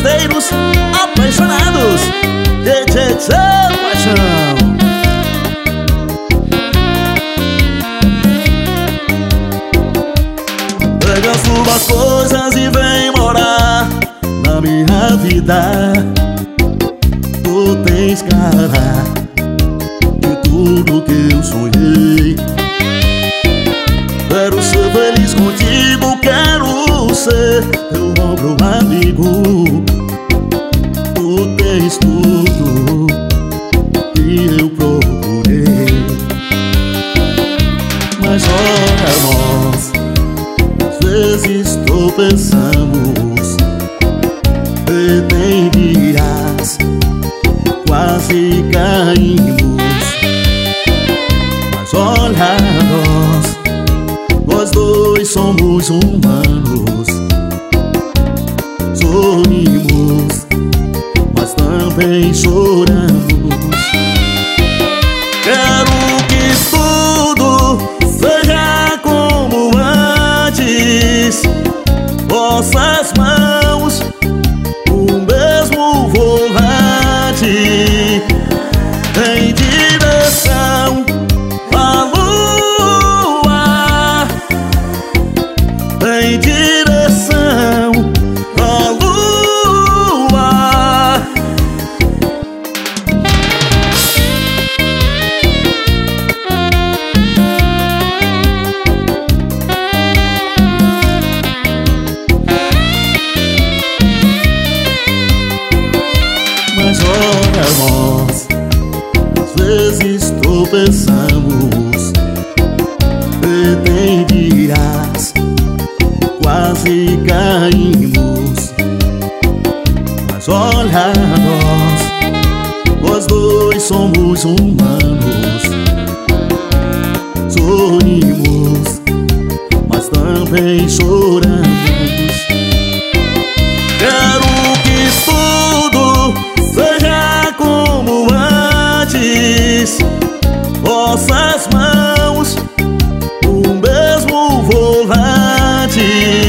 festeiros apaixonados. DJ Paixão. Pega suas coisas e vem morar na minha vida. Tu tens cara de tudo que eu sonhei. Quero ser feliz contigo, quero ser teu ombro amigo. Tu tens tudo que eu procurei. Mas olha, nós às vezes tropeçamos e tem dias quase caímos. Mas olha, nós dois somos humanos. Sorrimos, mas também choramos. Quero que tudo seja como antes. Vossas mãos, o mesmo volante, em direção à lua, em direção à lua. Mas olha, nós às vezes tropeçamos e tem dias quase caímos. Mas olha, nós dois somos humanos. Sorrimos, mas também choramos. Quero que tudo seja como antes. Vossas mãos, o mesmo volante,